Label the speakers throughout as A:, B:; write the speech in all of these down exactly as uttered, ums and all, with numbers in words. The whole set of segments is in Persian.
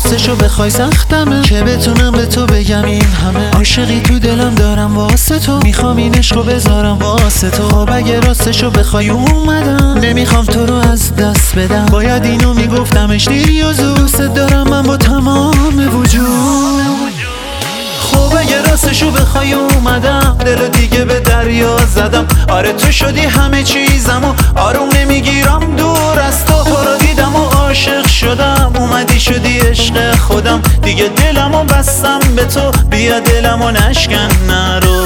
A: راستشو بخوای سختمه که بتونم به تو بگم این همه عاشقی تو دلم دارم واسه تو، میخوام این عشقو بذارم واسه تو. خب اگه راستشو بخوای اومدم، نمیخوام تو رو از دست بدم، باید اینو میگفتمش دیر و زود. دوست دارم من با تمام وجود. خب اگه راستشو بخوای اومدم، دلو دیگه به دریا زدم. آره تو شدی همه چیزم و آروم نمیگیرم دور از تو. تو رو دیدم و عاشق شدم، اومدی شدی عشق خودم. دیگه دلمو بستم به تو، بیا دلمو نشکن نرو.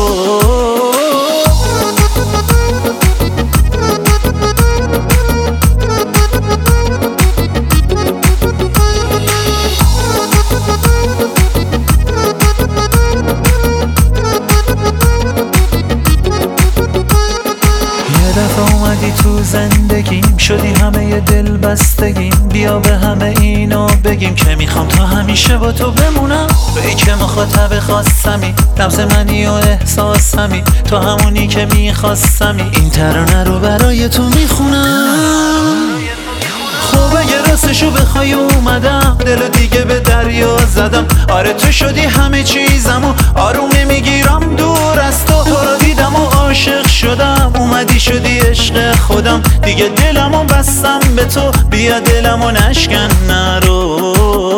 A: اومدی تو زندگیم، شدی همه ی دل بستگیم. بیا به همه اینو بگیم که میخوام تا همیشه با تو بمونم. تویی که مخاطب خاصمی، لمس منی و احساسمی، تو همونی که میخواستمی. این ترانه رو برای تو میخونم. خب اگه راستشو بخوای اومدم، دلو دیگه به دریا زدم. آره تو شدی همه چیزم و آروم نمیگیرم دور از تو. تو رو دیدم و عاشق شدم، اومدی شدی عشق خودم. دیگه دلمو بستم به تو، بیا دلمو نشکن نرو.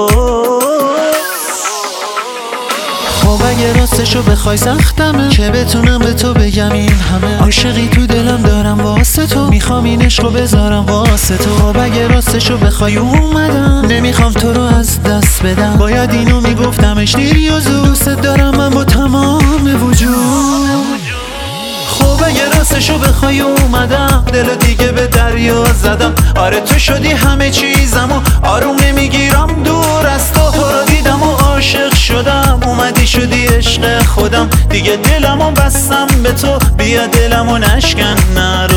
A: خب اگه راستشو بخوای سختمه که بتونم به تو بگم این همه عاشقی تو دلم دارم واسه تو، میخوام این عشقو بذارم واسه تو. خب اگه راستشو بخوای اومدم، نمیخوام تو رو از دست بدم، باید اینو میگفتمش دیر و زود. دوست دارم من با تمام وجود. خب اگه راستشو بخوای اومدم، دلو دیگه به دریا زدم. آره تو شدی همه چیزم و آروم نمیگیرم دور از تو. تو رو دیدم و عاشق شدم، اومدی شدی عشق خودم. دیگه دلمو بستم به تو، بیا دلمو نشکن نرو.